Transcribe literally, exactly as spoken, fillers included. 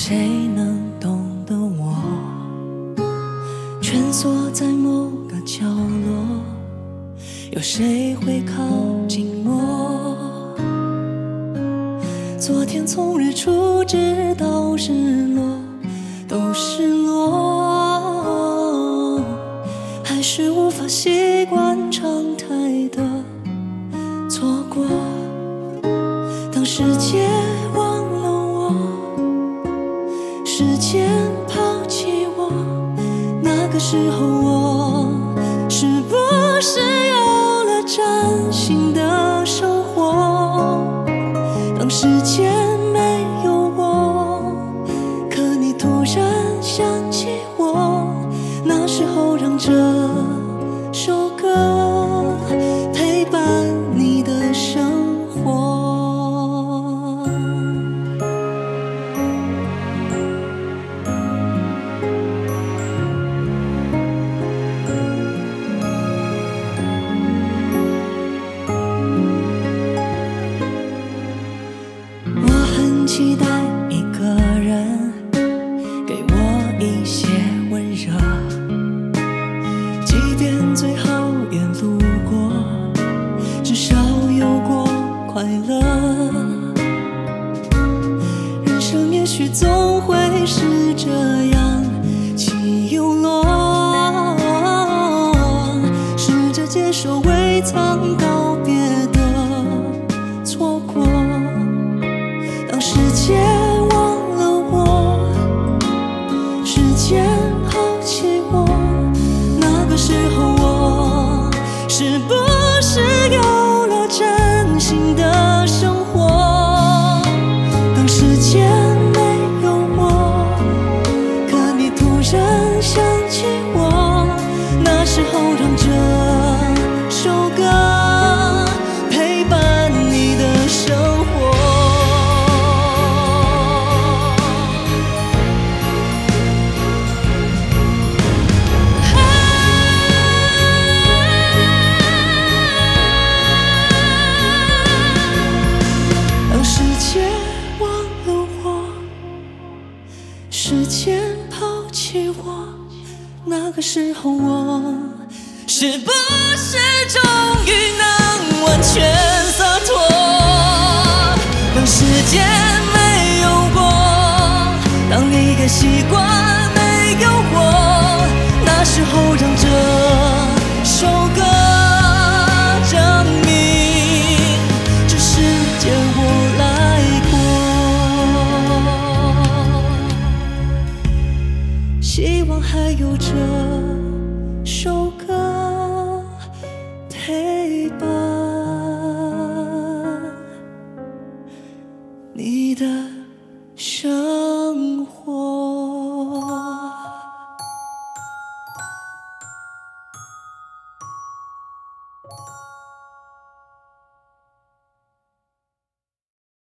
谁能懂得我？蜷缩在某个角落，有谁会靠近我？昨天从日出直到日落，都失落，还是无法习惯常态的错过。当世界忘了我，时间抛弃我，那个时候我是不是有了崭新的生活？当时间没有我，可你突然想起我，那时候让这首歌陪伴你的生活。期待一个人给我一些温热，即便最后也路过，至少有过快乐。人生也许总会是这样起又落，试着接受未曾告别的错过。当时间忘了我，时间抛弃我，那个时候我是不是有了崭新的生活？当时间没有我，可你突然想起我，那时候让这首歌陪伴你的生活。时间抛弃我，那个时候我是不是终于能完全洒脱？当时间没有过，当一个习惯没有我，那时候让这首歌证明这世界我来过。希望还有这首歌陪伴你的生活。